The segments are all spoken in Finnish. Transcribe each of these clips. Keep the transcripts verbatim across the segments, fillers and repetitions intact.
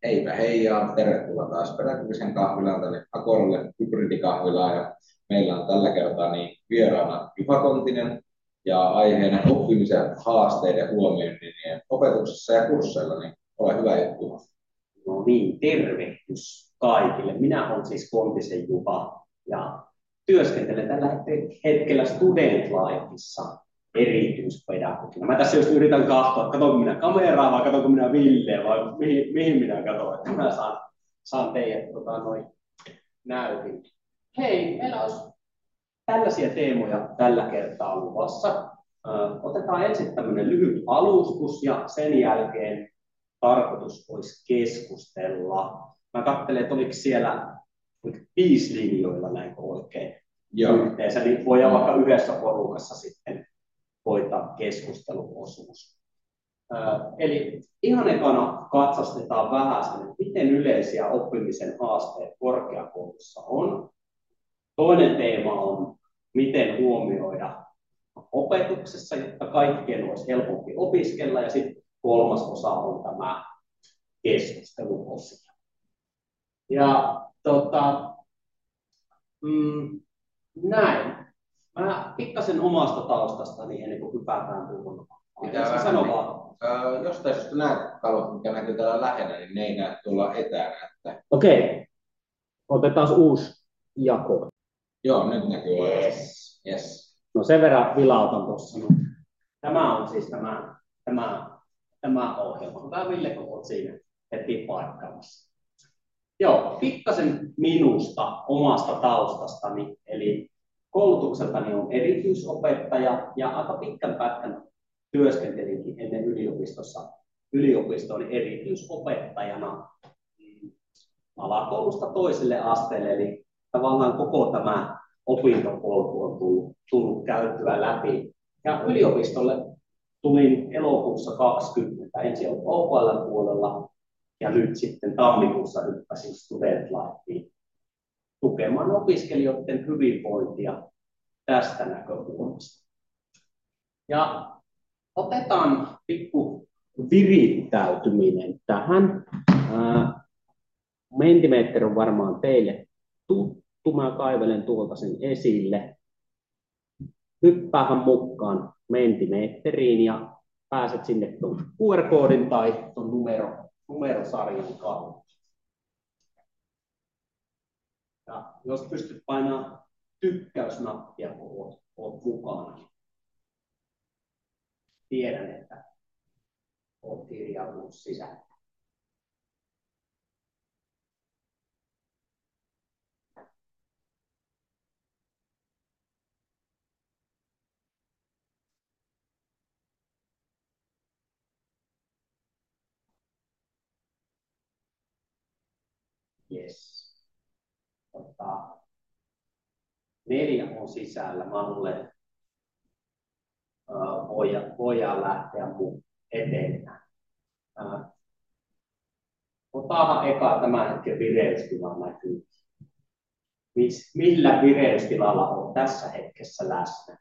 Heipä hei ja tervetuloa taas Pedagogisen kahvilaan tänne Akoralle hybridikahvilaan. Ja meillä on tällä kertaa niin vieraana Juha Kontinen ja aiheena oppimisen haasteiden huomioiminen opetuksessa ja kursseilla. Niin ole hyvä juttu. No niin, tervehdys kaikille. Minä olen siis Kontisen Juha ja työskentelen tällä hetkellä Student Lifeissa erityispedagogina. Mä tässä just yritän katsoa, että katsonko minä kameraa vai katsonko minä Villeä vai mihin, mihin minä katson, että mä saan, saan teidät tota, noin näytin. Hei, meillä olisi tällaisia teemoja tällä kertaa luvassa. Otetaan ensin tämmöinen lyhyt alustus ja sen jälkeen tarkoitus olisi keskustella. Mä katselen, että oliko siellä viisi linjoilla näin oikein Joo. yhteensä, niin voidaan vaikka yhdessä porukassa sitten hoitaa keskusteluosuus. Eli ihan ekana katsastetaan vähän sen, miten yleisiä oppimisen haasteet korkeakoulussa on. Toinen teema on, miten huomioida opetuksessa, jotta kaikkien olisi helpompi opiskella. Ja sitten kolmas osa on tämä keskusteluosio. Ja tota, mm, näin. Mä pikkasen omasta taustastani ennen kuin hypätään tuohon. Pitää vähän sano niin, vaan. Äh, jostain syystä näet kalvot, mikä näkyy täällä lähellä, niin ne ei näe tuolla etänä. Että... Okei, otetaan uusi jako. Joo, nyt näkyy. Yes. Yes. No sen verran vilautan tuossa. No. Tämä on siis tämä, tämä, tämä ohjelma. Tämä Ville, kun olet siinä heti paikkaamassa. Joo, pikkasen minusta, omasta taustastani, eli koulutukseltani on erityisopettaja ja aika pitkän pätkän työskentelinkin ennen yliopistossa yliopiston erityisopettajana alakoulusta toiselle asteelle, eli tavallaan koko tämä opintopolku on tullut, tullut käyttöä läpi. Ja yliopistolle tulin elokuussa kaksikymmentä, ensin O K L puolella ja nyt sitten tammikuussa hyppäsin Student Lifeen tukemaan opiskelijoiden hyvinvointia tästä näkökulmasta. Ja otetaan pikku virittäytyminen tähän. Mentimeter on varmaan teille tuttu. Mä kaivelen tuolta sen esille. Hyppäähän mukaan Mentimeteriin ja pääset sinne tuon Q R-koodin tai tuon numero, numerosarjan kautta. Ja jos pystyt painamaan tykkäysnappia, kun olet, olet mukana, niin tiedän, että olet kirjautunut sisään. Yes. Tota, neljä on sisällä. Mä luulen, uh, voidaan, voidaan lähteä mun eteenpäin. Uh, Otaanhan eka tämän hetken vireystila näkyy. Mis, millä vireystilalla on tässä hetkessä läsnä?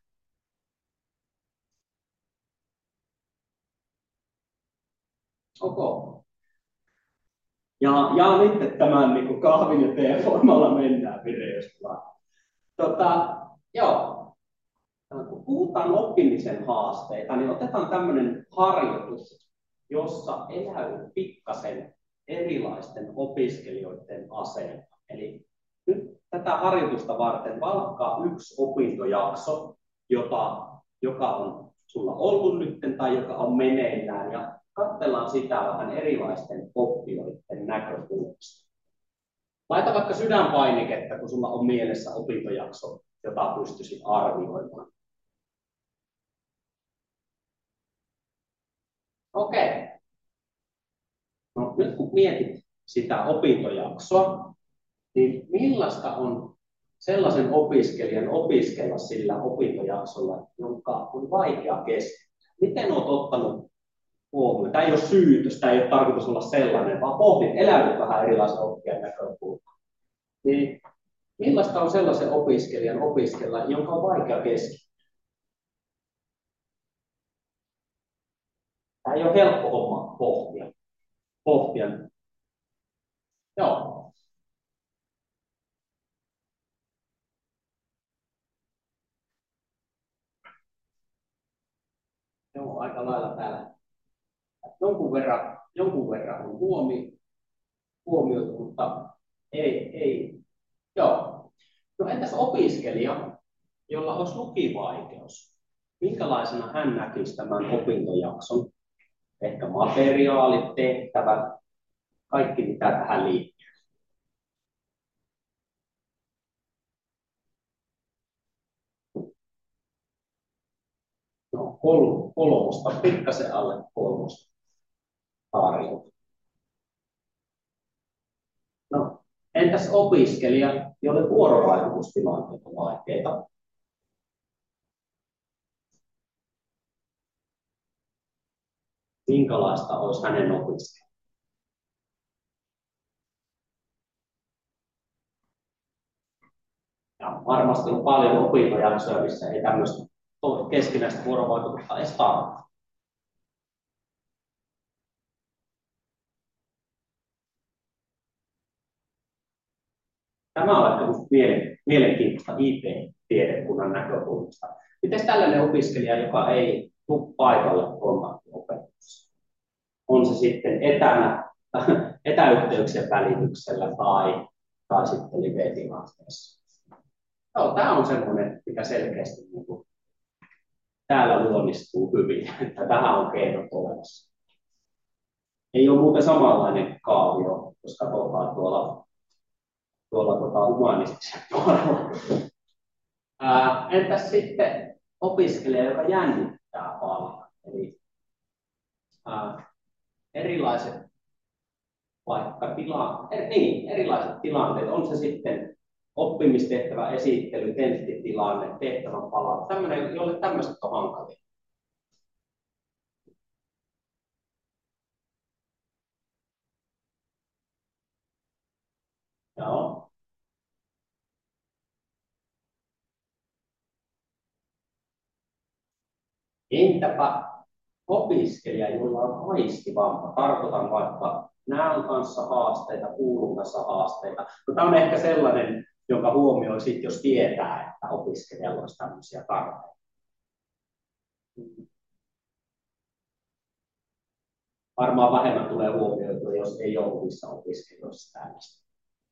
Okay. Ja, ja nyt tämän niin kahvin ja teen voimalla mennään vireystilaan. Tota, joo. Kun puhutaan oppimisen haasteita, niin otetaan tämmöinen harjoitus, jossa eläy pikkasen erilaisten opiskelijoiden aseella. Eli nyt tätä harjoitusta varten valkkaa yksi opintojakso, jota, joka on sulla ollut nyt tai joka on meneillään, ja katsellaan sitä vähän erilaisten oppijoiden näkökulmasta. Laita vaikka sydänpainiketta, kun sulla on mielessä opintojakso, jota pystyisit arvioimaan. Okei. No, nyt kun mietit sitä opintojaksoa, niin millaista on sellaisen opiskelijan opiskella sillä opintojaksolla, jonka on vaikea keskittyä? Miten olet ottanut huomioon? Tämä ei ole syytös, tämä ei ole tarkoitus olla sellainen, vaan pohdit, elänyt vähän erilaisen oppijan näkökulmaa. Niin millaista on sellaisen opiskelijan opiskella, jonka on vaikea keskittyä? Tämä ei ole helppo homma pohtia. pohtia. aika lailla täällä jonkun verran, jonkun verran on huomi, huomioitu, mutta ei, ei. Joo. No entäs opiskelija, jolla olisi lukivaikeus? Minkälaisena hän näkisi tämän opintojakson? Ehkä materiaalit, tehtävät, kaikki mitä tähän liittyy. No, kol, kolmosta, pikkasen alle kolmosta tarjota. No, entäs opiskelija, jolle vuorovaikutustilanteet on vaikeita? Minkälaista olisi hänen opiskelu? Ja varmasti on paljon opintojaksoja, missä ei tämmöistä keskinäistä vuorovaikutusta edes tarvitse. Tämä on ehkä mielenkiintoista I T-tiedekunnan näkökulmasta. Miten tällainen opiskelija, joka ei tule paikalle kontaktiopetuksessa? On se sitten etänä, etäyhteyksien välityksellä tai, tai sitten live-tilanteessa. Joo, tämä on semmoinen, mikä selkeästi niin kuin, täällä luonnistuu hyvin, että tähän on keinot olemassa. Ei ole muuten samanlainen kaavio, jos katsotaan tuolla, tuolla tuota, humanistisen puolella. Ää, entäs sitten opiskelija, joka jännittää paljon? Eli ää, erilaiset, vaikka tila, er, niin, erilaiset tilanteet, on se sitten oppimistehtävä, esittely, tenttitilanne, tehtävän pala, tämmöinen, jolle tämmöiset on hankalia. Joo. Entäpä opiskelija, jolla on aistivamma? Tarkoitan vaikka näön kanssa haasteita, kuulun kanssa haasteita. No, tämä on ehkä sellainen, jonka huomioi sit, jos tietää, että opiskelijalla olisi tämmöisiä tarpeita. Varmaan vähemmän tulee huomioitua, jos ei ole omissa opiskelijoissa tällaista.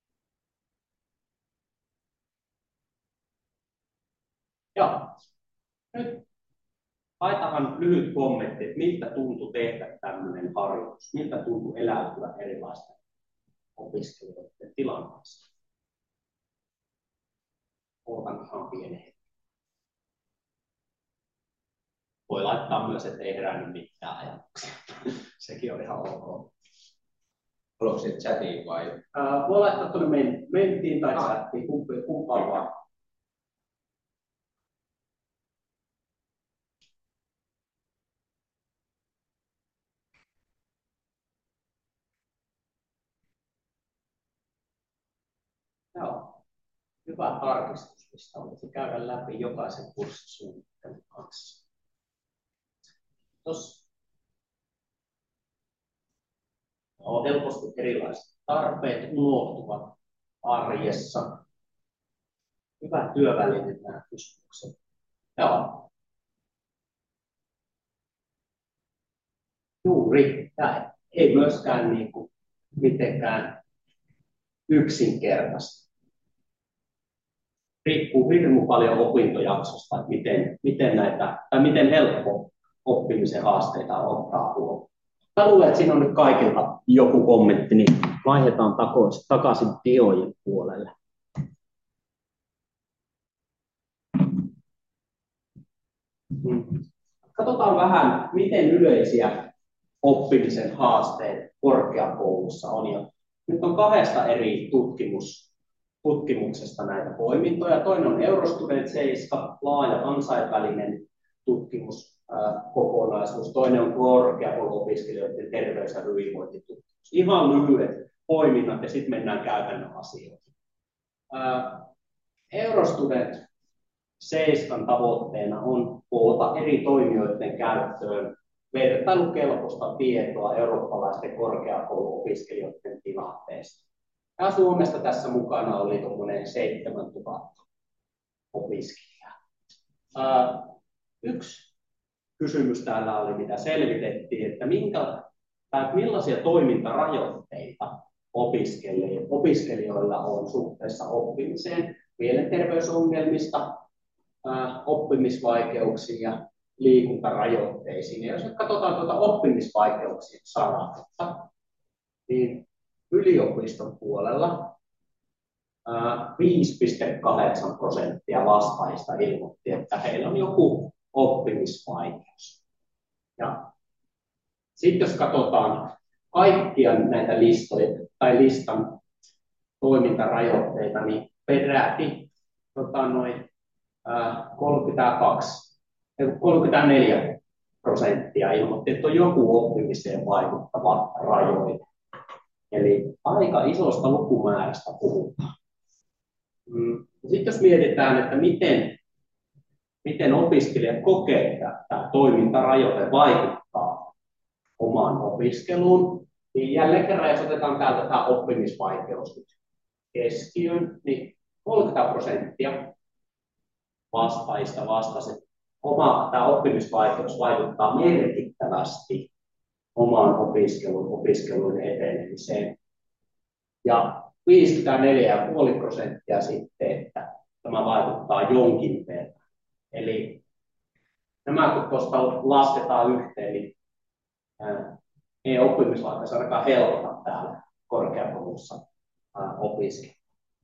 Joo. Nyt laitahan lyhyt kommentti, että miltä tuntui tehdä tämmöinen harjoitus, miltä tuntui eläytyä erilaisten opiskelijoiden tilanteessa. Otan ihan pienen hetken. Voi laittaa myös, että ei herännyt mitään ajatuksia. Sekin on ihan ok. Haluatko sitten chatiin vai? Ää, voi laittaa tuonne mentiin tai ah. chattiin, kumpaan vaan. Joo. Hyvä tarkistuslista olisi käydä läpi jokaisen kurssisuunnittelun kanssa. Tuossa on helposti erilaiset tarpeet unohtuvat arjessa. Hyvä työväline nämä kysymykset. Joo. Juuri. Tämä ei myöskään niin kuin mitenkään yksinkertaista. Riippuu hirmu paljon opintojaksosta, että miten, miten, näitä, tai miten helppo oppimisen haasteita ottaa huomioon. Mä luulen, että siinä on nyt kaikilta joku kommentti, niin vaihdetaan takaisin diojen puolelle. Katsotaan vähän, miten yleisiä oppimisen haasteet korkeakoulussa on. Ja nyt on kahdesta eri tutkimus, tutkimuksesta näitä poimintoja. Toinen on Eurostudent seitsemän, laaja kansainvälinen tutkimuskokonaisuus. Toinen on korkeakouluopiskelijoiden terveys- ja hyvinvointitutkimus. Ihan lyhyet poiminnat ja sitten mennään käytännön asioihin. Eurostudent seitsemän tavoitteena on koota eri toimijoiden käyttöön vertailukelpoista tietoa eurooppalaisten korkeakouluopiskelijoiden tilanteesta. Ja Suomesta tässä mukana oli tuommoinen seitsemäntuhatta opiskelijaa. Yksi kysymys täällä oli, mitä selvitettiin, että minkä, tai millaisia toimintarajoitteita opiskelijoilla on suhteessa oppimiseen, mielenterveysongelmista, oppimisvaikeuksiin ja liikuntarajoitteisiin. Ja jos nyt katsotaan tuota oppimisvaikeuksien saralta, niin yliopiston puolella viisi pilkku kahdeksan prosenttia vastaajista ilmoitti, että heillä on joku oppimisvaikeus. Ja sitten jos katsotaan kaikkia näitä listoja tai listan toimintarajoitteita, niin peräti tota, noin kolmekymmentäkaksi, kolmekymmentäneljä prosenttia ilmoitti, että on joku oppimiseen vaikuttava rajoite. Eli aika isosta lukumäärästä puhutaan. Sitten jos mietitään, että miten, miten opiskelija kokee, että tämä toimintarajoite vaikuttaa omaan opiskeluun, niin jälleen kerran, jos otetaan täältä tämä oppimisvaikeus nyt keskiöön, niin kolmekymmentä prosenttia vastaajista vastasi, että oma, tämä oppimisvaikeus vaikuttaa merkittävästi omaan opiskeluun, opiskelun etenemiseen. Ja viisikymmentäneljä pilkku viisi prosenttia sitten, että tämä vaikuttaa jonkin verran. Eli nämä kun tuosta lasketaan yhteen, niin ei oppimisvaikeus ainakaan helpota täällä korkeakoulussa opiskella.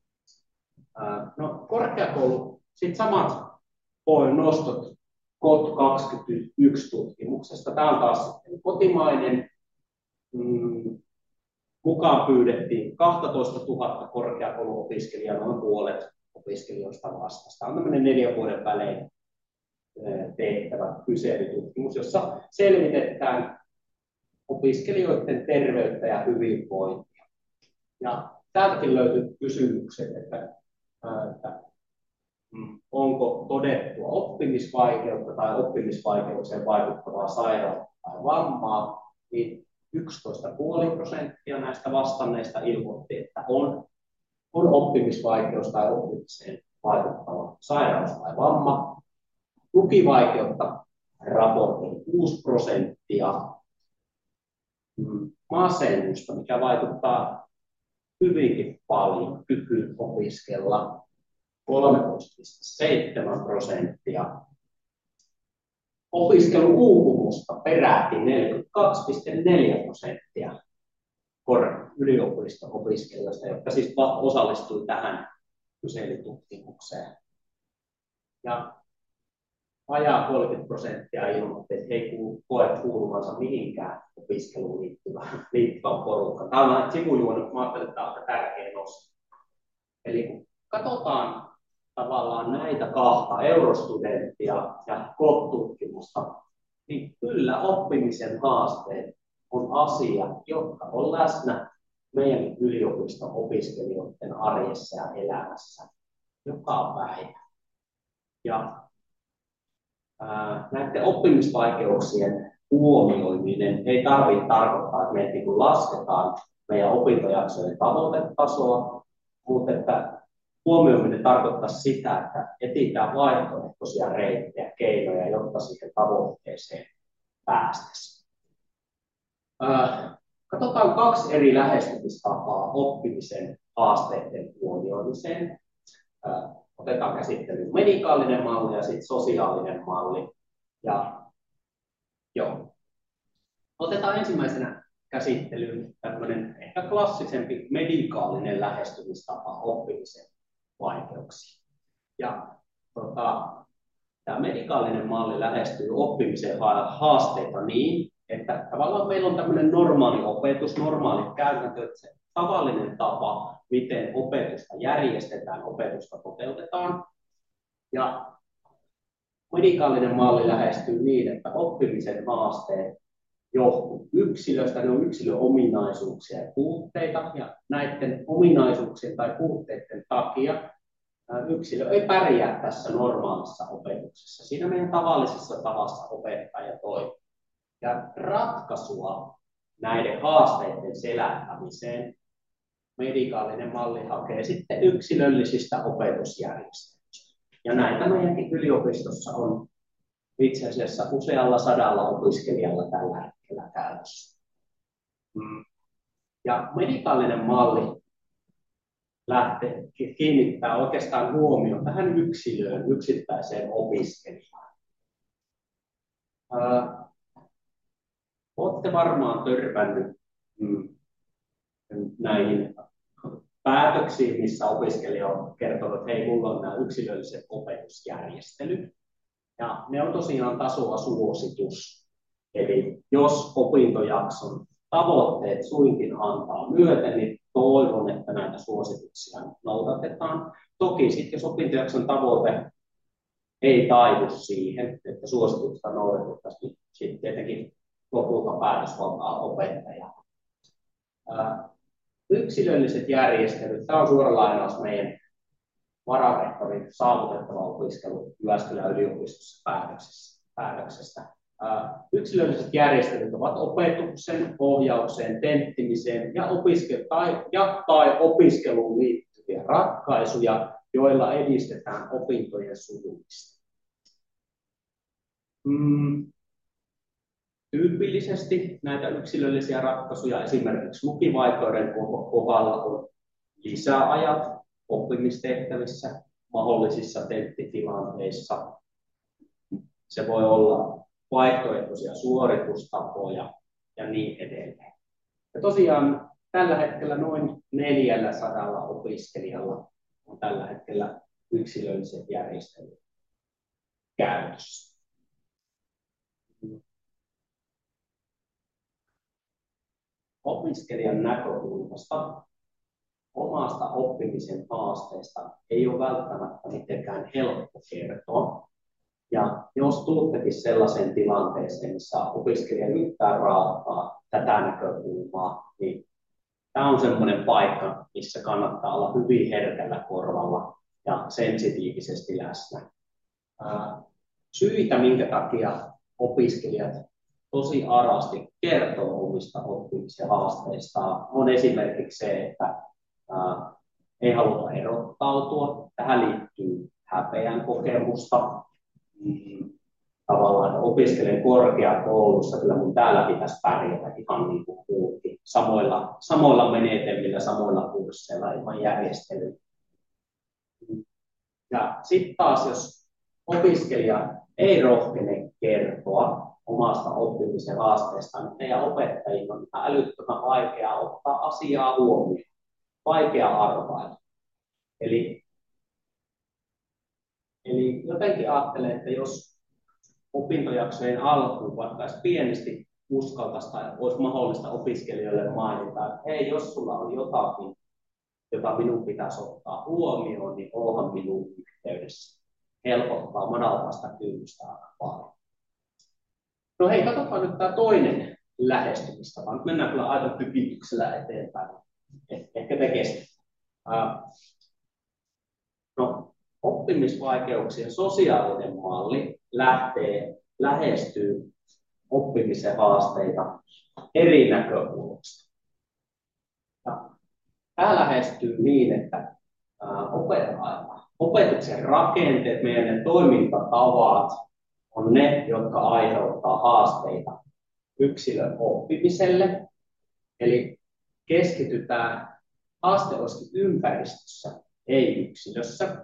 No korkeakoulu, sitten samat nostot K O T kaksikymmentäyksi-tutkimuksesta. Tämä on taas kotimainen. Mm, mukaan pyydettiin kaksitoistatuhatta korkeakouluopiskelijaa, noin puolet opiskelijoista vastasi. Tämä on tämmöinen neljän vuoden välein tehtävä kyselytutkimus, jossa selvitetään opiskelijoiden terveyttä ja hyvinvointia. Ja täältäkin löytyy kysymykset, että, että onko todettua oppimisvaikeutta tai oppimisvaikeukseen vaikuttavaa sairautta tai vammaa, niin yksitoista pilkku viisi prosenttia näistä vastanneista ilmoitti, että on, on oppimisvaikeus tai oppimiseen vaikuttava sairaus tai vamma. Lukivaikeutta raportoi kuusi prosenttia. Masennusta, mikä vaikuttaa hyvinkin paljon kykyyn opiskella, kolmetoista pilkku seitsemän prosenttia. Opiskeluuupumusta peräti neljäkymmentäkaksi pilkku neljä prosenttia yliopisto-opiskelijoista, jotka siis osallistui tähän kyselytutkimukseen. Ja vajaa kolmekymmentä prosenttia ilmoitti, että ei koe kuuluvansa mihinkään opiskeluun liittyvään, liittyvään porukkaan. Tämä on sivujuoni, mutta ajattelin, että tämä on aika tärkeä nosto. Eli kun katsotaan tavallaan näitä kahta, Eurostudenttia ja K O T-tutkimusta, niin kyllä oppimisen haasteet on asia, jotka on läsnä meidän yliopiston opiskelijoiden arjessa ja elämässä joka päivä. Ja ää, näiden oppimisvaikeuksien huomioiminen ei tarvitse tarkoittaa, että me niin lasketaan meidän opintojaksojen tavoitetasoa, mutta että huomioiminen tarkoittaa sitä, että etsitään vaihtoehtoisia reittejä, keinoja, jotta siihen tavoitteeseen päästäisiin. Katsotaan kaksi eri lähestymistapaa oppimisen haasteiden huomioimiseen. Otetaan käsittelyyn medikaalinen malli ja sitten sosiaalinen malli. Ja, joo. Otetaan ensimmäisenä käsittelyyn tämmöinen ehkä klassisempi medikaalinen lähestymistapa oppimisen vaikeuksiin. Ja tota, tämä medikaalinen malli lähestyy oppimisen haasteita niin, että tavallaan meillä on tämmöinen normaali opetus, normaali käytäntö, että se tavallinen tapa, miten opetusta järjestetään, opetusta toteutetaan. Ja medikaalinen malli lähestyy niin, että oppimisen haasteet johtuu yksilöstä, ne on yksilön ominaisuuksia ja puutteita, ja näiden ominaisuuksien tai puutteiden takia yksilö ei pärjää tässä normaalissa opetuksessa, siinä meidän tavallisessa tavassa opettaa ja toimia. Ja ratkaisua näiden haasteiden selättämiseen medikaalinen malli hakee sitten yksilöllisistä opetusjärjestelmistä. Ja näitä meidänkin yliopistossa on itse asiassa usealla sadalla opiskelijalla tällä hetkellä käytössä. Ja medikaalinen malli lähtee, kiinnittää oikeastaan huomioon tähän yksilöön, yksittäiseen opiskelijaan. Ää, olette varmaan törmännyt mm, näihin päätöksiin, missä opiskelija on kertonut, että hei, mulla on nämä yksilölliset opetusjärjestelyt. Ja ne on tosiaan tasoa suositus. Eli jos opintojakson tavoitteet suinkin antaa myöten, niin toivon, että näitä suosituksia noudatetaan. Toki sitten, jos opintojakson tavoite ei taivu siihen, että suositusta noudatettaisiin, niin sitten tietenkin lopulta päätösvaltaa opettaja. Yksilölliset järjestelyt, tämä on suora lainaus meidän vararehtorin saavutettava opiskelu Jyväskylän yliopistossa päätöksestä. Yksilölliset järjestelyt ovat opetuksen, ohjaukseen, tenttimiseen ja, opiske- tai, ja tai opiskeluun liittyviä ratkaisuja, joilla edistetään opintojen sujumista. Hmm. Tyypillisesti näitä yksilöllisiä ratkaisuja esimerkiksi lukivaikeuden kohdalla on lisäajat oppimistehtävissä, mahdollisissa tenttitilanteissa. Se voi olla vaihtoehtoisia suoritustapoja ja niin edelleen. Ja tosiaan tällä hetkellä noin neljällä opiskelijalla on tällä hetkellä yksilölliset järjestelyt käytössä. Opiskelijan näkökulmasta omasta oppimisen haasteesta ei ole välttämättä mitenkään helppo kertoa. Ja jos tulettekin sellaiseen tilanteeseen, missä opiskelija yrittää raottaa tätä näkökulmaa, niin tämä on sellainen paikka, missä kannattaa olla hyvin herkällä korvalla ja sensitiivisesti läsnä. Syitä, minkä takia opiskelijat tosi arasti kertoo omista oppimisen haasteistaan, on esimerkiksi se, että ää, ei haluta erottautua. Tähän liittyy häpeän kokemusta. Mm, tavallaan, että opiskelen korkeakoulussa, kyllä mun täällä pitäisi pärjätä ihan niin kuin kuultiin. Samoilla, samoilla menetelmillä, samoilla kursseilla, ilman järjestelyä. Ja sitten taas, jos opiskelija ei rohkene kertoa omasta oppimisen haasteesta, niin meidän opettajilla on älyttömän vaikeaa ottaa asiaa huomioon, vaikea arvailla. Eli, eli jotenkin ajattelen, että jos opintojaksojen alkuun vaikka edes pienesti uskaltaisi tai olisi mahdollista opiskelijoille mainita, että hei, jos sulla on jotakin, jota minun pitäisi ottaa huomioon, niin olhan minun yhteydessä. Helpottaa, madaltaa sitä kynnystä aika paljon. No hei, katsotaan nyt tämä toinen lähestymistapa. Nyt mennään kyllä aivan tykityksellä eteenpäin. Eh, ehkä te kestätte. Uh, no, oppimisvaikeuksien sosiaalinen malli lähtee, lähestyy oppimisen haasteita eri näkökulmasta. Ja tämä lähestyy niin, että uh, opetuksen rakenteet, meidän toimintatavat on ne, jotka aiheuttaa haasteita yksilön oppimiselle. Eli keskitytään haaste olisikin ympäristössä, ei yksilössä.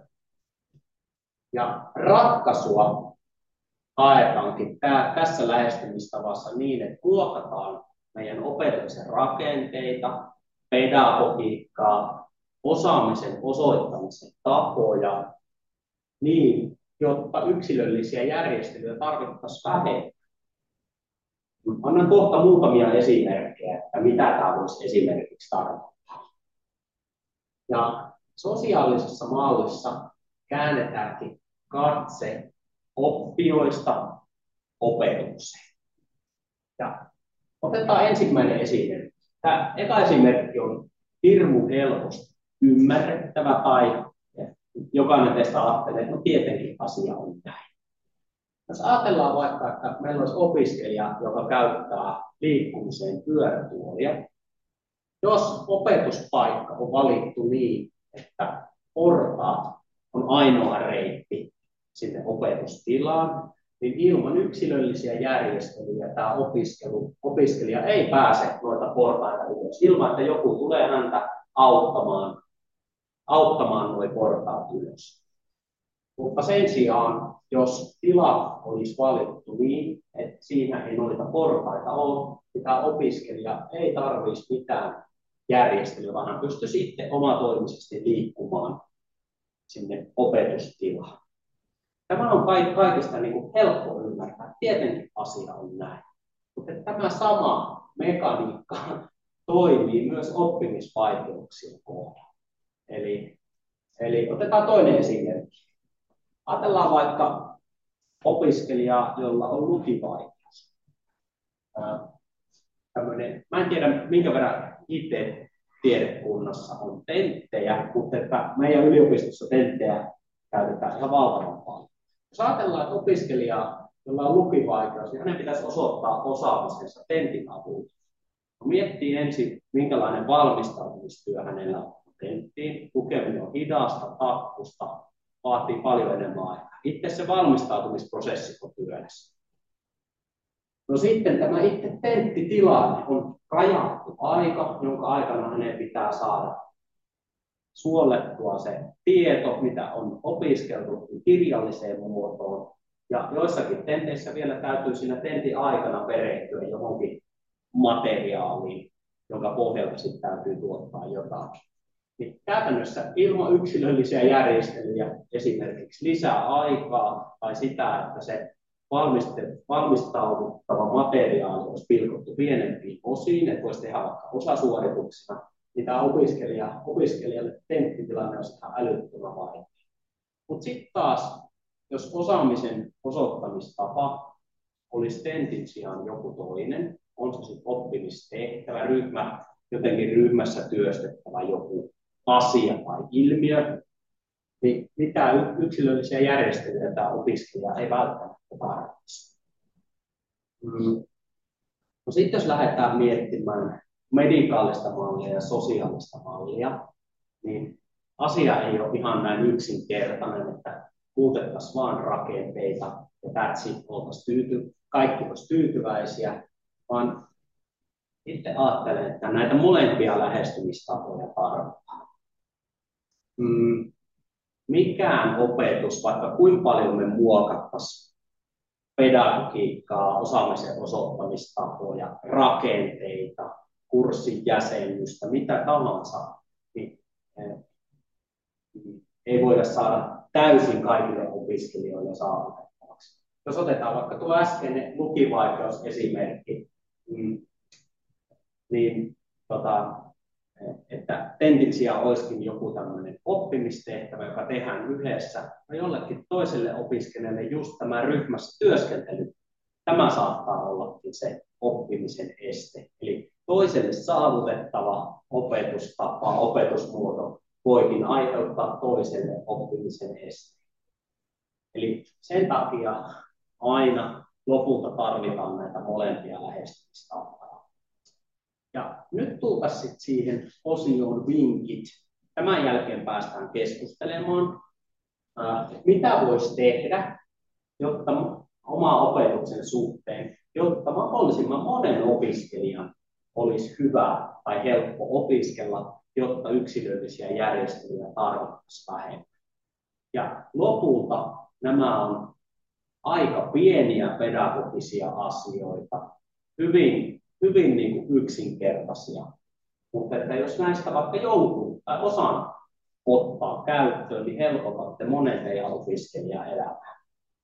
Ja ratkaisua haetaankin tää, tässä lähestymistavassa niin, että muokataan meidän opetuksen rakenteita, pedagogiikkaa, osaamisen osoittamisen tapoja niin, jotta yksilöllisiä järjestelyjä tarvittaisiin vähemmän. Annan kohta muutamia esimerkkejä, että mitä tämä voisi esimerkiksi tarkoittaa. Ja sosiaalisessa mallissa käännetäänkin katse oppijoista opetukseen. Ja otetaan ensimmäinen esimerkki. Tämä eka esimerkki on hirmu helposti ymmärrettävä tai jokainen teistä ajattelee, että no tietenkin asia on näin. Jos ajatellaan vaikka, että meillä olisi opiskelija, joka käyttää liikkumiseen pyörätuolia. Jos opetuspaikka on valittu niin, että portaat on ainoa reitti sinne opetustilaan, niin ilman yksilöllisiä järjestelyjä tämä opiskelu, opiskelija ei pääse noita portaita ylös, ilman että joku tulee häntä auttamaan, auttamaan nuo portaat ylös. Mutta sen sijaan, jos tila olisi valittu niin, että siinä ei noita portaita ole, niin tämä opiskelija ei tarvitsisi mitään järjestelyä, vaan hän pystyy sitten omatoimisesti liikkumaan sinne opetustilaan. Tämä on kaikista niin kuin helppo ymmärtää. Tietenkin asia on näin. Mutta tämä sama mekaniikka toimii myös oppimisvaikeuksien kohdalla. Eli, eli otetaan toinen esimerkki. Ajatellaan vaikka opiskelijaa, jolla on lukivaikeus. Tämmöinen, mä en tiedä, minkä verran I T-tiedekunnassa on tenttejä, mutta että meidän yliopistossa tenttejä käytetään ihan valtavan paljon. Jos ajatellaan, että opiskelija, jolla on lukivaikeus, niin hänen pitäisi osoittaa osaamisensa tentin avulla. No, miettii ensin, minkälainen valmistautumistyö hänellä on tenttiin. Lukeminen on hidasta, takkusta, vaatii paljon enemmän aikaa. Itse se valmistautumisprosessi on työläs. No sitten tämä itse tenttitilanne on rajattu aika, jonka aikana hänen pitää saada suolettua se tieto, mitä on opiskeltu kirjalliseen muotoon. Ja joissakin tenteissä vielä täytyy siinä tentin aikana perehtyä johonkin materiaaliin, jonka pohjalta sitten täytyy tuottaa jotakin. Niin käytännössä ilman yksilöllisiä järjestelyjä, esimerkiksi lisää aikaa tai sitä, että se valmistauduttava materiaali olisi pilkottu pienempiin osiin, että voisi tehdä vaikka osasuorituksena, niin tämä opiskelija, opiskelijalle tenttitilanne on ihan älyttömän vaikea. Mutta sitten taas, jos osaamisen osoittamistapa olisi tentin sijaan joku toinen, on se sitten oppimistehtävä, ryhmä, jotenkin ryhmässä työstettävä joku asia tai ilmiö, niin mitään yksilöllisiä järjestelyjä tämä opiskelija ei välttämättä tarvitse. Mm. No sitten jos lähdetään miettimään medikaalista mallia ja sosiaalista mallia, niin asia ei ole ihan näin yksinkertainen, että muutettaisiin vain rakenteita ja that's it, tyyty, kaikki olisi tyytyväisiä, vaan itse ajattelen, että näitä molempia lähestymistapoja tarvitaan. Mm. Mikään opetus, vaikka kuinka paljon me muokattaisiin pedagogiikkaa, osaamisen osoittamistapoja, rakenteita, kurssin jäsennystä, mitä tahansa, niin ei voida saada täysin kaikille opiskelijoille saavutettavaksi. Jos otetaan vaikka tuo äskeinen lukivaikeusesimerkki, niin, niin tota, että tentin sijaan olisikin joku tämmöinen oppimistehtävä, joka tehdään yhdessä, ja jollekin toiselle opiskelijalle just tämä ryhmässä työskentely, tämä saattaa ollakin se oppimisen este. Eli toiselle saavutettava opetustapa, opetusmuoto voikin aiheuttaa toiselle oppimisen este. Eli sen takia aina lopulta tarvitaan näitä molempia lähestymistapoja. Ja nyt tultaisiin siihen osioon vinkit. Tämän jälkeen päästään keskustelemaan, mitä voisi tehdä, jotta oma opetuksen suhteen, jotta mahdollisimman monen opiskelijan olisi hyvä tai helppo opiskella, jotta yksilöllisiä järjestelyjä tarvittaisiin vähemmän. Ja lopulta nämä on aika pieniä pedagogisia asioita, hyvin hyvin niin kuin yksinkertaisia, mutta että jos näistä vaikka jonkun tai osan ottaa käyttöön, niin helpotatte monen teidän opiskelijan elämää.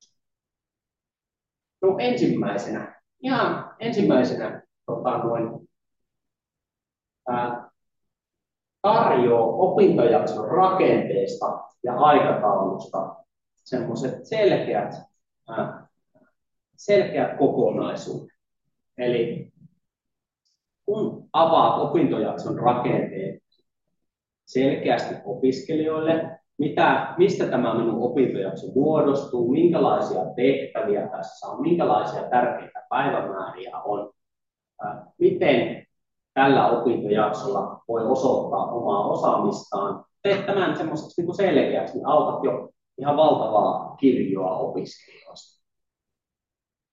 No ensimmäisenä, ihan ensimmäisenä tota, noin, ää, tarjoaa opintojakson rakenteesta ja aikataulusta semmoiset selkeät, ää, selkeät kokonaisuudet. Eli kun avaat opintojakson rakenteet selkeästi opiskelijoille, mitä, mistä tämä minun opintojakso muodostuu, minkälaisia tehtäviä tässä on, minkälaisia tärkeitä päivämääriä on, miten tällä opintojaksolla voi osoittaa omaa osaamistaan. Teet tämän semmoiseksi niin kuin selkeäksi, niin autat jo ihan valtavaa kirjoa opiskelijoista.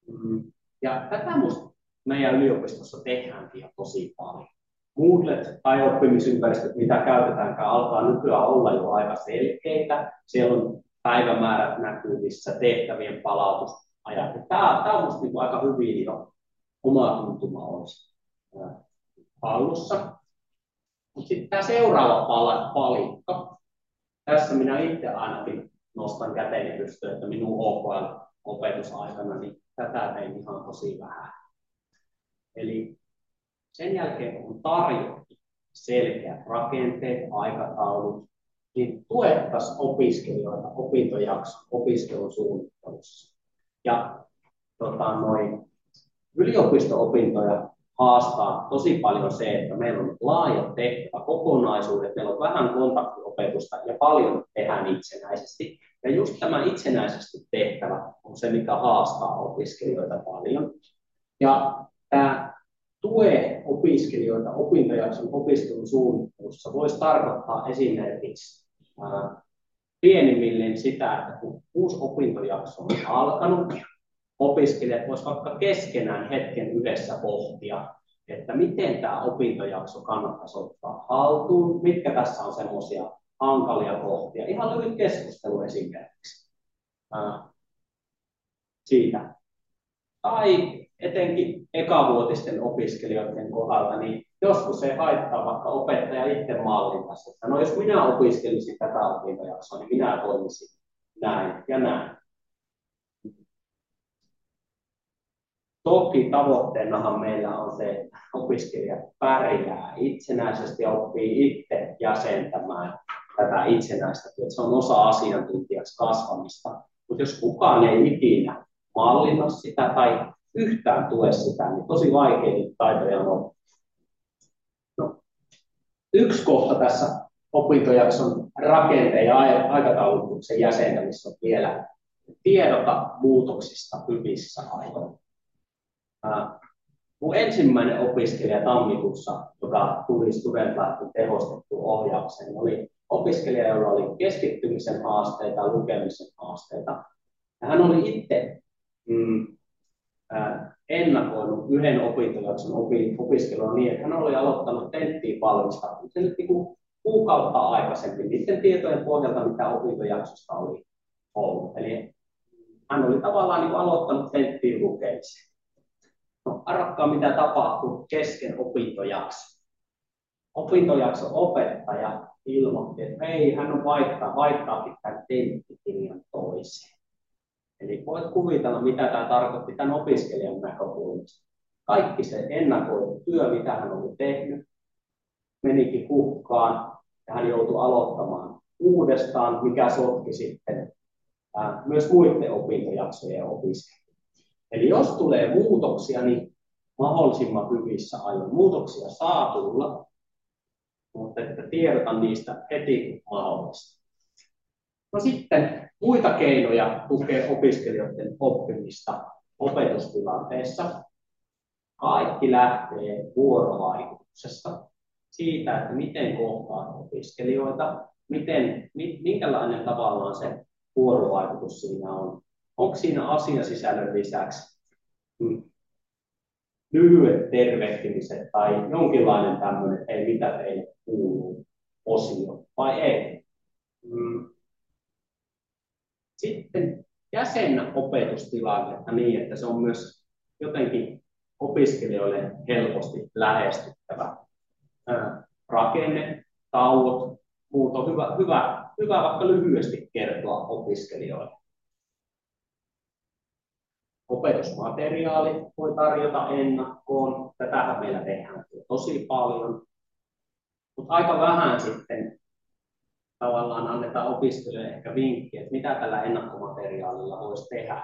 Mm. Ja tätä musta meidän yliopistossa tehdäänkin jo tosi paljon. Moodlet tai oppimisympäristöt, mitä käytetäänkään, alkaa nykyään olla jo aika selkeitä. Siellä on päivämäärät näkyvissä, tehtävien palautusajat. Tämä, tämä on minusta niin aika hyvin jo oma tuntuma olisi hallussa. Mutta sitten tämä seuraava palikka. Tässä minä itse ainakin nostan käteni pystyyn, että minun O K L-opetusaikana niin tätä tein ihan tosi vähän. Eli sen jälkeen, kun tarjottu selkeät rakenteet, aikataulut, niin tuettaisiin opiskelijoita opintojakson opiskelun suunnittelussa. Ja tota, noin, yliopisto-opintoja haastaa tosi paljon se, että meillä on laajat tehtäväkokonaisuudet, meillä on vähän kontaktiopetusta ja paljon tehdään itsenäisesti. Ja just tämä itsenäisesti tehtävä on se, mikä haastaa opiskelijoita paljon. Ja tämä tue opiskelijoita opintojakson opiskelun suunnittelussa voisi tarkoittaa esimerkiksi ää, pienimmilleen sitä, että kun uusi opintojakso on alkanut, opiskelijat voisivat vaikka keskenään hetken yhdessä pohtia, että miten tämä opintojakso kannattaisi ottaa haltuun, mitkä tässä on semmoisia hankalia kohtia. Ihan lyhyt keskustelu esimerkiksi ää, siitä. Tai etenkin ekavuotisten opiskelijoiden kohdalla, niin joskus se haittaa vaikka opettaja itse mallintaisi, että no jos minä opiskelisin tätä opintojaksoa, niin minä toimisin näin ja näin. Toki tavoitteenahan meillä on se, että opiskelijat pärjää itsenäisesti ja oppii itse jäsentämään tätä itsenäistä työtä. Se on osa asiantuntijaksi kasvamista. Mutta jos kukaan ei ikinä mallinna sitä tai yhtään tue sitä, niin tosi vaikeita taitoja on. No, yksi kohta tässä opintojakson rakenteen ja aikataulutuksen jäsentämissä on vielä tiedota muutoksista hyvissä ajoin. Mun ensimmäinen opiskelija tammikuussa, joka tuli Studentlifen tehostettuun ohjaukseen, oli opiskelija, jolla oli keskittymisen haasteita ja lukemisen haasteita. Ja hän oli itse mm, äh, ennakoinut yhden opintojakson opiskelua niin, että hän oli aloittanut tenttiin valmistautumisen nyt niin kuukautta aikaisemmin niiden tietojen pohjalta, mitä opintojaksosta oli ollut. Eli hän oli tavallaan niin aloittanut tenttiin lukemisen. No, arvatkaa, mitä tapahtuu kesken opintojakso. Opintojakson opettaja ilmoitti, että hei, hän on vaihtaa, vaihtaakin tämän tenttikirjan toiseen. Eli voit kuvitella, mitä tämä tarkoitti tämän opiskelijan näkökulmasta. Kaikki se ennakoitu työ, mitä hän oli tehnyt, menikin hukkaan ja hän joutui aloittamaan uudestaan, mikä sotki sitten ää, myös muiden opintojaksojen opiskelua. Eli jos tulee muutoksia, niin mahdollisimman hyvissä ajoin. Muutoksia saa tulla, mutta että tiedota niistä heti kun mahdollista. No sitten muita keinoja tukea opiskelijoiden oppimista opetustilanteessa. Kaikki lähtee vuorovaikutuksesta, siitä, että miten kohtaan opiskelijoita, miten, minkälainen tavallaan se vuorovaikutus siinä on. Onko siinä asiasisällön lisäksi hmm, lyhyet tervehtimiset tai jonkinlainen tämmöinen, että ei mitä teille kuuluu osio vai ei. Hmm. Sitten jäsennä opetustilannetta niin, että se on myös jotenkin opiskelijoille helposti lähestyttävä ää, rakenne, tauot, muut on hyvä, hyvä, hyvä vaikka lyhyesti kertoa opiskelijoille. Opetusmateriaali voi tarjota ennakkoon. Tätähän meillä tehdään tosi paljon. Mutta aika vähän sitten tavallaan annetaan opiskelijoille ehkä vinkkiä, että mitä tällä ennakkomateriaalilla voisi tehdä.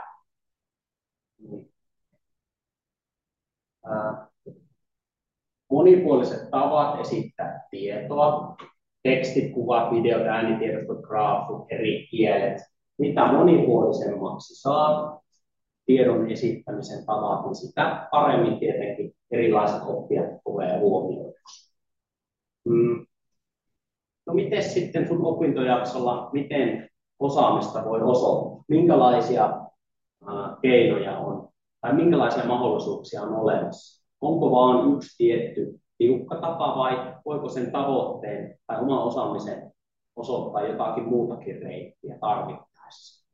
Monipuoliset tavat esittää tietoa. Tekstit, kuvat, videot, äänitiedostot, graafit, eri kielet. Mitä monipuolisemmaksi saat tiedon esittämisen tavat, niin sitä paremmin tietenkin erilaiset oppijat tulee huomioiduksi. Mm. No miten sitten sun opintojaksolla, miten osaamista voi osoittaa? Minkälaisia äh, keinoja on tai minkälaisia mahdollisuuksia on olemassa. Onko vain yksi tietty tiukka tapa vai voiko sen tavoitteen tai oman osaamisen osoittaa jotakin muutakin reittiä tarvittaessa.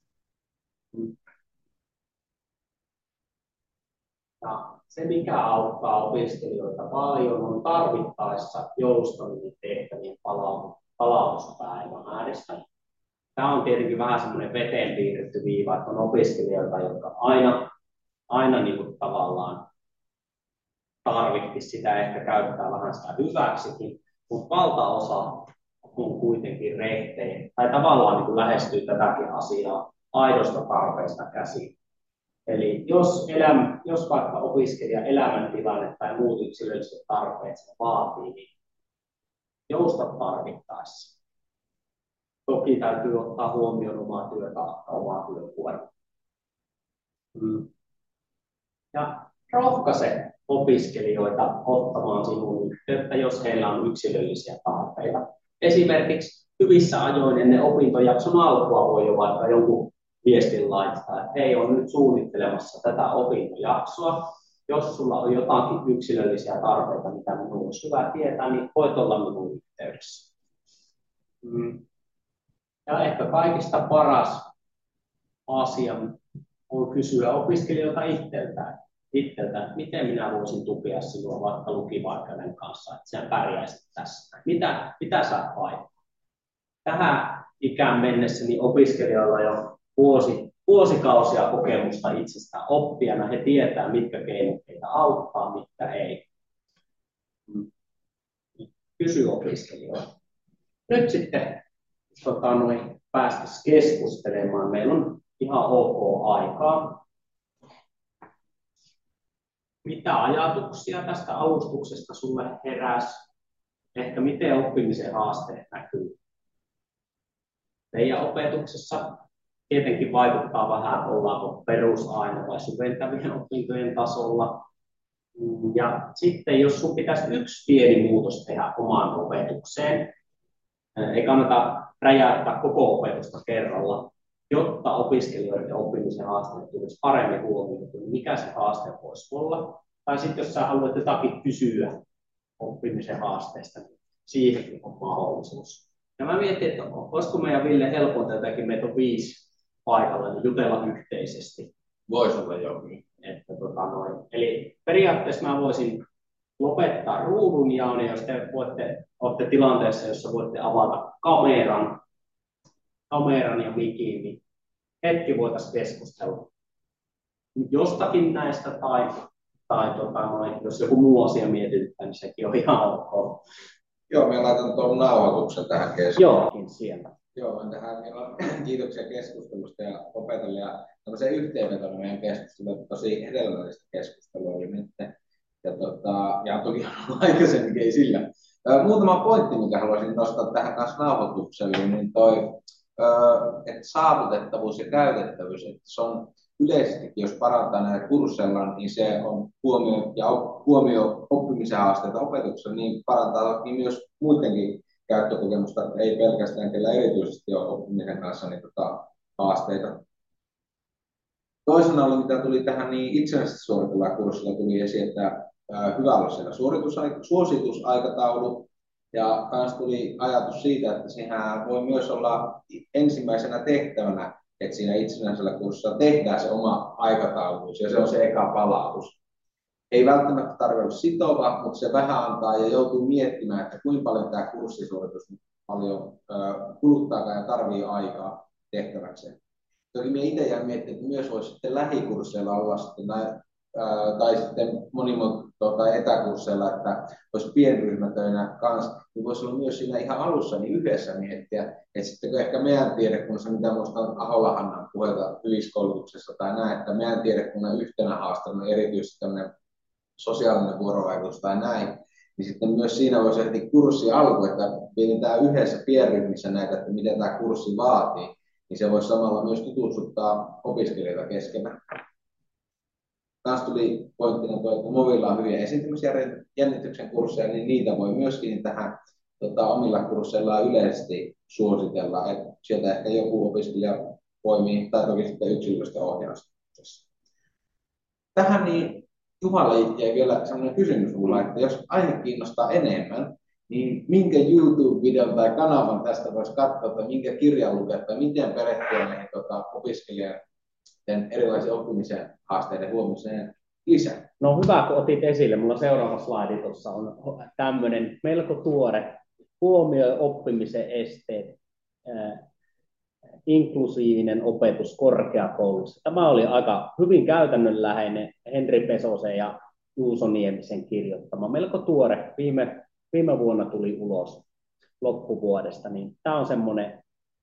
Ja se, mikä auttaa opiskelijoita paljon, on tarvittaessa joustaminen tehtävien palautuspäivämäärästä. Tämä on tietenkin vähän semmoinen veteen piirretty viiva, että on opiskelijoita, jotka aina, aina niin kuin tavallaan tarvitsisi sitä ehkä käyttää vähän sitä hyväksikin, mutta valtaosa on kuitenkin rehtejä, tai tavallaan niin kuin lähestyy tätäkin asiaa aidosta tarpeesta käsin. Eli jos, elämä, jos vaikka opiskelija elämäntilanne tai muut yksilölliset tarpeet sen vaatii, niin jousta tarvittaessa. Toki täytyy ottaa huomioon omaa työtaakka, omaa työkuormaa. Mm. Ja rohkaise opiskelijoita ottamaan sinuun yhteyttä, jos heillä on yksilöllisiä tarpeita. Esimerkiksi hyvissä ajoin ennen opintojakson alkua voi jo vaikka jonkun viestin laittaa, että hei, on nyt suunnittelemassa tätä opintojaksoa. Jos sulla on jotakin yksilöllisiä tarpeita, mitä minun olisi hyvä tietää, niin voit olla minun yhteydessä. Mm. Ja ehkä kaikista paras asia on kysyä opiskelijoilta itseltään, itseltään, miten minä voisin tukea sinua vaikka lukivaikeuden kanssa, että sinä pärjäisit tässä. Mitä, mitä sä haet? Tähän ikään mennessä niin opiskelijoilla jo vuosi, vuosikausia kokemusta itsestään oppijana. He tietää, mitkä keinot heitä auttaa, mitkä ei. Kysy opiskelijoilta. Nyt sitten tota, noin, päästäisiin keskustelemaan. Meillä on ihan ok aikaa. Mitä ajatuksia tästä alustuksesta sulle heräsi? Ehkä miten oppimisen haasteet näkyy teidän opetuksessa? Tietenkin vaikuttaa vähän, ollaanko perusaine- vai syventävien opintojen tasolla. Ja sitten jos sun pitäisi yksi pieni muutos tehdä omaan opetukseen, ei kannata räjäyttää koko opetusta kerralla, jotta opiskelijoiden oppimisen haasteet tulisi paremmin huomioitua, niin mikä se haaste voisi olla. Tai sitten jos sä haluat jotakin kysyä oppimisen haasteesta, niin siihenkin on mahdollisuus. Ja mä mietin, että olisiko meidän Ville helpointa jotenkin, meitä on viisi paikalla, niin jutella yhteisesti. Voisi olla jokin. Että, tota, noin. Eli periaatteessa mä voisin lopettaa ruudun jaon, jos te voitte, olette tilanteessa, jossa voitte avata kameran, kameran ja mikin, niin hetki voitaisiin keskustella jostakin näistä, tai, tai tota, noin, jos joku muu asia mietityttää, niin sekin on ihan ok. Joo, me laitan tuon nauhoituksen tähän keskusteluun. Joo, siellä. Joo, tähän kiitoksia keskustelusta ja opetella. Ja tämmöisen yhteenvetona meidän keskustelua, tosi hedelmällistä keskustelua oli nyt. Ja, tota, ja toki on aikaisemmin, ei sillä. Muutama pointti, mikä haluaisin nostaa tähän kanssa nauhoitukselle, niin toi, että saavutettavuus ja käytettävyys, että se on yleisestikin, jos parantaa näitä kursseilla, niin se on huomio ja huomio oppimisen haasteita opetuksessa, niin parantaa niin myös muidenkin käyttökokemusta, ei pelkästään kellä erityisesti ole oppimisen kanssa niin tota, haasteita. Toisena oli, mitä tuli tähän, niin itsenäisesti suoritella kurssilla tuli esiin, että ää, hyvä olla siellä suositusaikataulu, ja myös tuli ajatus siitä, että siinä voi myös olla ensimmäisenä tehtävänä, että siinä itsenäisellä kurssilla tehdään se oma aikatauluus, ja se on se eka palautus. Ei välttämättä tarvitse olla sitova, mutta se vähän antaa ja joutuu miettimään, että kuinka paljon tämä kurssisuoritus paljon äh, kuluttaa ja tarvii aikaa tehtäväkseen. Toki minä itse jään miettimään, että myös voisi sitten lähikursseilla olla sitten näin, äh, tai sitten monimuotoisilla tuota, etäkursseilla, että olisi pienryhmätöinä kanssa, niin voisi olla myös siinä ihan alussa niin yhdessä miettiä, että sitten ehkä meidän tiedekunnassa, mitä minusta on Ahola-Hannan puheita hyviskoulutuksessa tai näin, että meidän tiedekunnan yhtenä haasteena erityisesti tämmöinen sosiaalinen vuorovaikutus tai näin, niin sitten myös siinä voisi heti kurssi alku, että mietitään yhdessä pienryhmissä näitä, että miten tämä kurssi vaatii, niin se voisi samalla myös tutustuttaa opiskelijoita keskenään. Taas tuli pointtina tuo, että Movilla on hyviä esiintymisjännityksen kursseja, niin niitä voi myöskin tähän tota, omilla kursseillaan yleisesti suositella, että sieltä ehkä joku opiskelija poimii, tai toki sitten yksilöllistä ohjausta. tähän niin Juhalle jäi vielä sellainen kysymys mulla, että jos aihe kiinnostaa enemmän, niin minkä YouTube-videon tai kanavan tästä voisi katsoa, tai minkä kirjan lukea, tai miten perehtyä näihin tota, opiskelijan erilaisiin oppimisen haasteiden huomiseen lisää? No hyvä, kun otit esille. Mulla seuraava slaidi tuossa on tämmöinen melko tuore huomioi oppimisen esteet, äh, inklusiivinen opetus korkeakoulussa. Tämä oli aika hyvin käytännönläheinen Henri Pesosen ja Juuso Niemisen kirjoittama, melko tuore. Viime, viime vuonna tuli ulos loppuvuodesta, niin tämä on semmoinen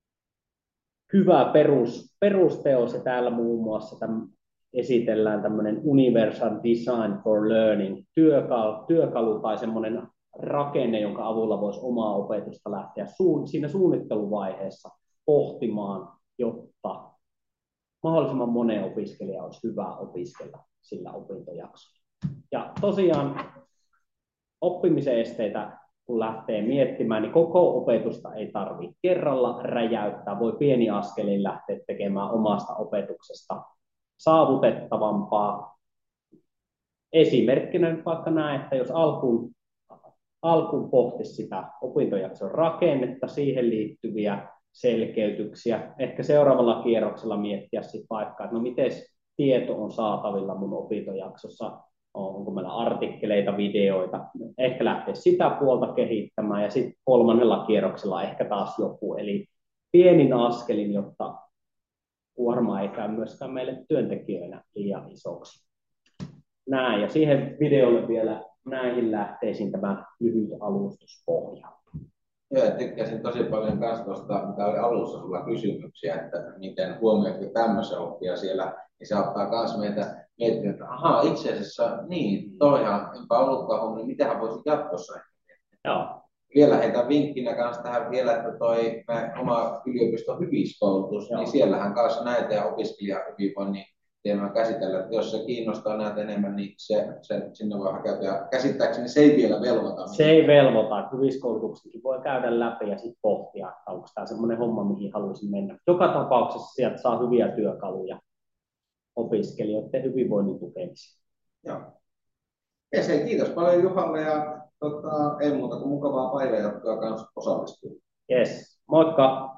hyvä perus, perusteos, ja täällä muun muassa tämän, esitellään tämmöinen Universal Design for Learning työkalu, työkalu tai semmoinen rakenne, jonka avulla voisi omaa opetusta lähteä suun, siinä suunnitteluvaiheessa pohtimaan, jotta mahdollisimman monen opiskelija olisi hyvä opiskella sillä opintojaksolla. Ja tosiaan oppimisen esteitä, kun lähtee miettimään, niin koko opetusta ei tarvitse kerralla räjäyttää. Voi pieni askelin lähteä tekemään omasta opetuksesta saavutettavampaa. Esimerkkinä nyt vaikka näin, että jos alkuun, alkuun pohtisi sitä opintojakson rakennetta, siihen liittyviä selkeytyksiä, ehkä seuraavalla kierroksella miettiä sitten vaikka, että no miten tieto on saatavilla mun opintojaksossa, onko meillä artikkeleita, videoita, ehkä lähteä sitä puolta kehittämään, ja sitten kolmannella kierroksella ehkä taas joku, eli pienin askelin, jotta kuorma ei käy myöskään meille työntekijöinä liian isoksi. Näin, ja siihen videolle vielä näihin lähteisiin tämä lyhyt alustuspohja. Joo, tykkäsin tosi paljon myös tuosta, mitä oli alussa sulla kysymyksiä, että miten huomioitko tämmöisen oppia siellä, niin se auttaa myös meitä miettiä, että ahaa, itse asiassa niin, toihan, enpä ollutkaan huomioon, niin mitähän voisi jatkossa Joo. Vielä heitän vinkkinä kanssa tähän vielä, että toi oma yliopiston hyviskoulutus, niin siellähän kanssa näitä ja opiskelijahyvinvoinnin teemaa käsitellä, että jos se kiinnostaa näitä enemmän, niin se, se sinne voi hakeutua. Ja käsittääkseni se ei vielä velvoita. Se ei velvoita, että hyviskoulutuksenkin voi käydä läpi ja sitten pohtia, että onko tämä semmoinen homma, mihin haluaisin mennä. Joka tapauksessa sieltä saa hyviä työkaluja opiskelijoiden hyvinvoinnin tukemiseen. Joo. Ja se, kiitos paljon Juhalle ja tota, ei muuta kuin mukavaa päivänjatkoa kanssa osallistua. Yes, moikka!